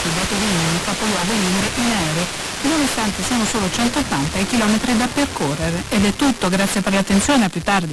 da Torino, capoluogo Ligure, in aereo, nonostante siano solo 180 i chilometri da percorrere. Ed è tutto, grazie per l'attenzione, a più tardi.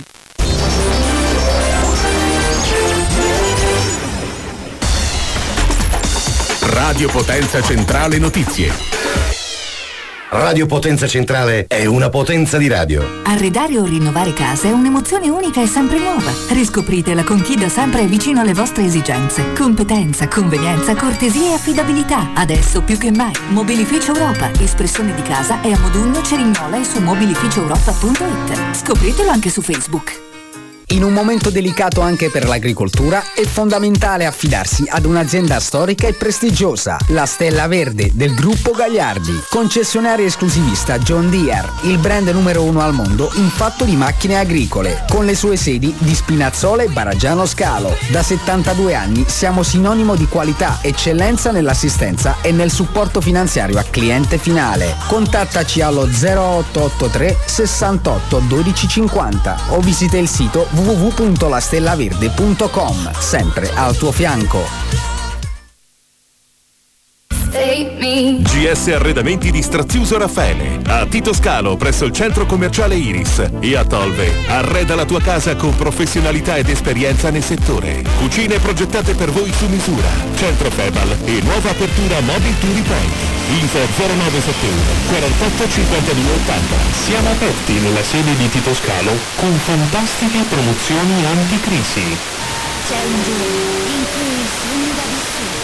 Radio Potenza Centrale Notizie. Radio Potenza Centrale è una potenza di radio. Arredare o rinnovare casa è un'emozione unica e sempre nuova. Riscoprite la Conchida sempre vicino alle vostre esigenze. Competenza, convenienza, cortesia e affidabilità. Adesso più che mai. Mobilificio Europa. Espressione di casa è a Modugno, Cerignola e su mobilificioeuropa.it. Scopritelo anche su Facebook. In un momento delicato anche per l'agricoltura è fondamentale affidarsi ad un'azienda storica e prestigiosa, la Stella Verde del gruppo Gagliardi, concessionaria esclusivista John Deere, il brand numero 1 al mondo in fatto di macchine agricole, con le sue sedi di Spinazzola e Baraggiano Scalo. Da 72 anni siamo sinonimo di qualità, eccellenza nell'assistenza e nel supporto finanziario a cliente finale. Contattaci allo 0883 68 12 50 o visita il sito www.lastellaverde.com, sempre al tuo fianco. GS Arredamenti di Straziuso Raffaele, a Tito Scalo presso il centro commerciale Iris e a Tolve. Arreda la tua casa con professionalità ed esperienza nel settore. Cucine progettate per voi su misura, centro Febal e nuova apertura Mobile Turi Point. Info 0971 48 52 80. Siamo aperti nella sede di Tito Scalo con fantastiche promozioni anticrisi. C'è un giorno in cui il sogno da vissuto